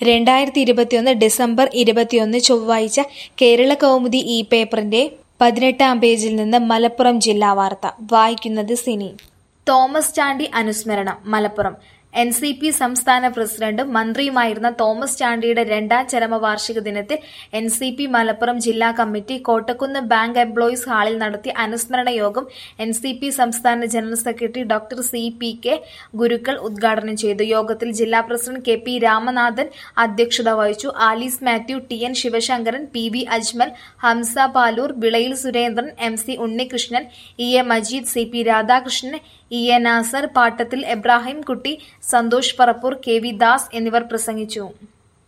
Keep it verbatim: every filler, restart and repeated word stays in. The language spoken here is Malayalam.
രണ്ടായിരത്തി ഇരുപത്തിയൊന്ന് ഡിസംബർ ഇരുപത്തിയൊന്ന് ചൊവ്വാഴ്ച കേരള കൗമുദി ഈ പേപ്പറിന്റെ പതിനെട്ടാം പേജിൽ നിന്ന് മലപ്പുറം ജില്ലാ വാർത്ത വായിക്കുന്നത് സിനി. തോമസ് ചാണ്ടി അനുസ്മരണം. മലപ്പുറം എൻ സി പി സംസ്ഥാന പ്രസിഡന്റും മന്ത്രിയുമായിരുന്ന തോമസ് ചാണ്ടിയുടെ രണ്ടാം ചരമവാർഷിക ദിനത്തിൽ എൻ സി പി മലപ്പുറം ജില്ലാ കമ്മിറ്റി കോട്ടക്കുന്ന് ബാങ്ക് എംപ്ലോയീസ് ഹാളിൽ നടത്തിയ അനുസ്മരണ യോഗം എൻ സി പി സംസ്ഥാന general secretary doctor C P K Gurukkal ഉദ്ഘാടനം ചെയ്തു. യോഗത്തിൽ ജില്ലാ പ്രസിഡന്റ് കെ പി രാമനാഥൻ അധ്യക്ഷത വഹിച്ചു. Alice Mathew, T N Sivasankaran, P V Ajmal, Hamsa Paloor, Vilayil Surendran, M C Unnikrishnan, E A Majeed, C P Radhakrishnan, E A Nasar, Pattathil Ebrahim Kutty, Santhosh Parappur, K V Das എന്നിവർ പ്രസംഗിച്ചു.